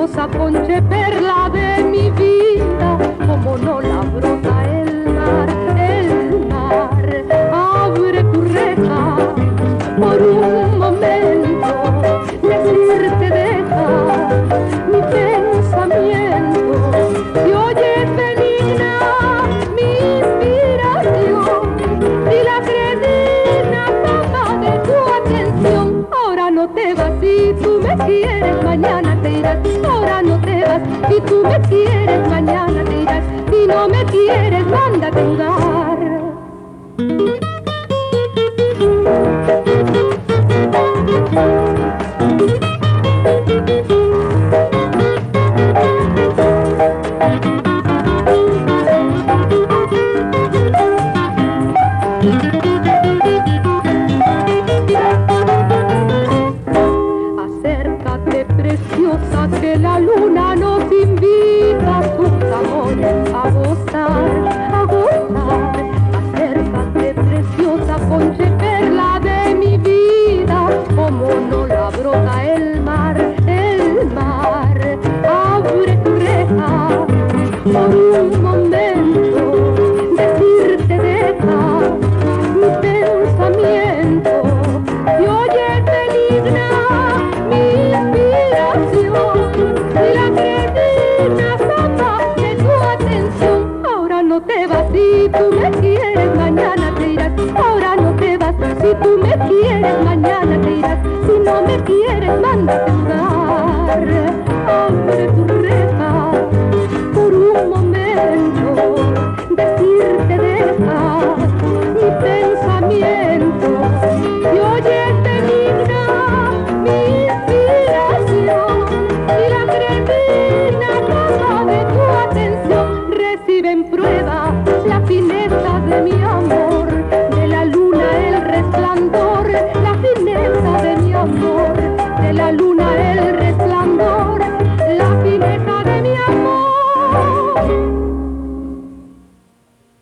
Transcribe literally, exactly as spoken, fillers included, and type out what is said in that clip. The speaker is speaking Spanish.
preciosa concha perla de mi vida, como no la brota el mar, el mar. Abre tu reja por un momento, decirte deja mi pensamiento, y oye benigna mi inspiración, y la credina toma de tu atención. Ahora no te vas, si tú me quieres, mañana te irás. Ahora no te vas, si tú me quieres, mañana te irás. Si no me quieres, mándate a jugar. Acércate, preciosa, que la luna nos invita a sus amores a gozar, a gozar. Acércate, preciosa, concha perla de mi vida, como no la brota el mar, el mar. Abre tu reja por un momento, decirte deja mi pensamiento, y oye benigna mi inspiración,